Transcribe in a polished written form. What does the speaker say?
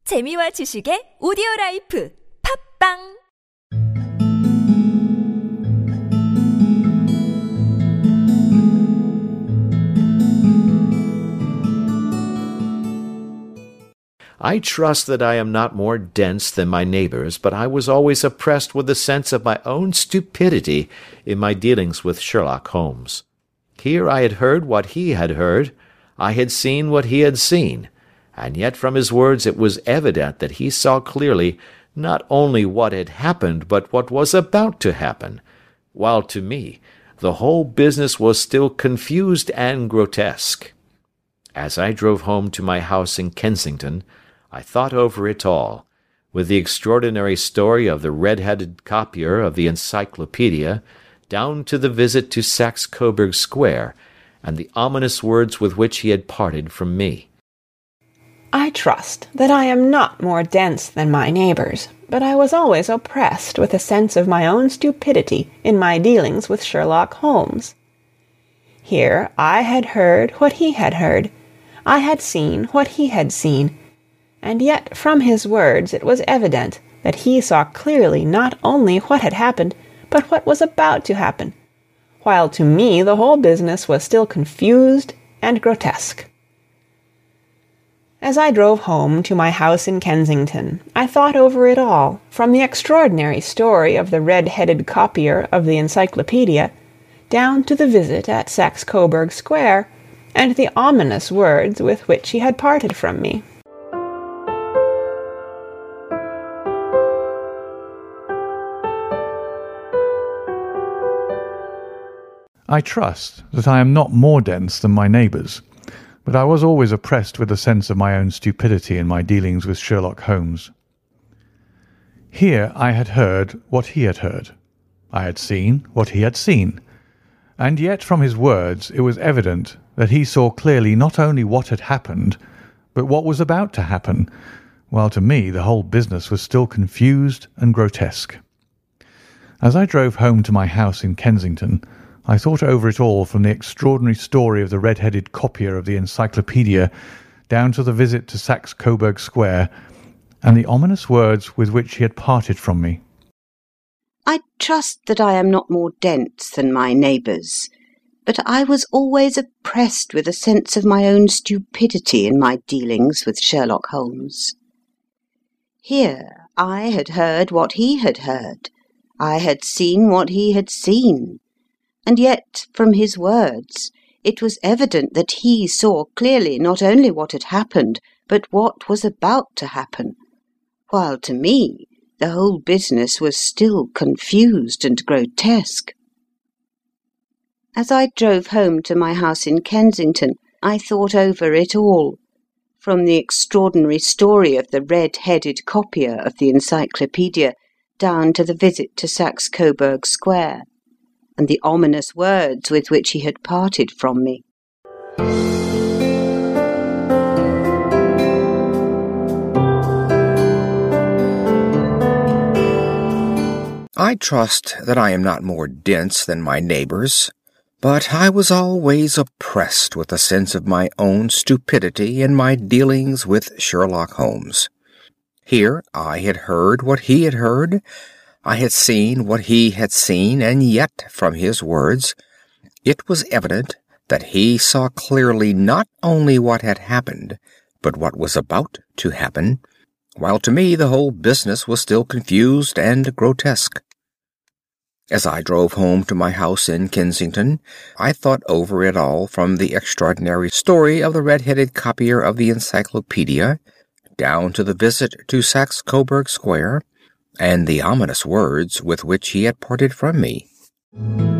재미와 지식의 오디오라이프 팝빵 I trust that I am not more dense than my neighbors, but I was always oppressed with a sense of my own stupidity in my dealings with Sherlock Holmes. Here I had heard what he had heard, I had seen what he had seen, and yet from his words it was evident that he saw clearly not only what had happened, but what was about to happen, while to me the whole business was still confused and grotesque. As I drove home to my house in Kensington, I thought over it all, with the extraordinary story of the red-headed copier of the Encyclopedia, down to the visit to Saxe-Coburg Square, and the ominous words with which he had parted from me. I trust that I am not more dense than my neighbours, but I was always oppressed with a sense of my own stupidity in my dealings with Sherlock Holmes. Here I had heard what he had heard, I had seen what he had seen, and yet from his words it was evident that he saw clearly not only what had happened, but what was about to happen, while to me the whole business was still confused and grotesque. As I drove home to my house in Kensington, I thought over it all, from the extraordinary story of the red-headed copier of the Encyclopedia, down to the visit at Saxe-Coburg Square, and the ominous words with which he had parted from me. I trust that I am not more dense than my neighbours, but I was always oppressed with a sense of my own stupidity in my dealings with Sherlock Holmes. Here I had heard what he had heard, I had seen what he had seen, and yet from his words it was evident that he saw clearly not only what had happened, but what was about to happen, while to me the whole business was still confused and grotesque. As I drove home to my house in Kensington, I thought over it all, from the extraordinary story of the red-headed copier of the Encyclopedia down to the visit to Saxe-Coburg Square, and the ominous words with which he had parted from me. I trust that I am not more dense than my neighbours, but I was always oppressed with a sense of my own stupidity in my dealings with Sherlock Holmes. Here I had heard what he had heard, I had seen what he had seen, and yet from his words it was evident that he saw clearly not only what had happened, but what was about to happen, while to me the whole business was still confused and grotesque. As I drove home to my house in Kensington, I thought over it all, from the extraordinary story of the red-headed copier of the Encyclopedia down to the visit to Saxe-Coburg Square, and the ominous words with which he had parted from me. I trust that I am not more dense than my neighbours, but I was always oppressed with a sense of my own stupidity in my dealings with Sherlock Holmes. Here I had heard what he had heard, I had seen what he had seen, and yet from his words it was evident that he saw clearly not only what had happened, but what was about to happen, while to me the whole business was still confused and grotesque. As I drove home to my house in Kensington, I thought over it all, from the extraordinary story of the red-headed copier of the Encyclopedia down to the visit to Saxe-Coburg Square, and the ominous words with which he had parted from me.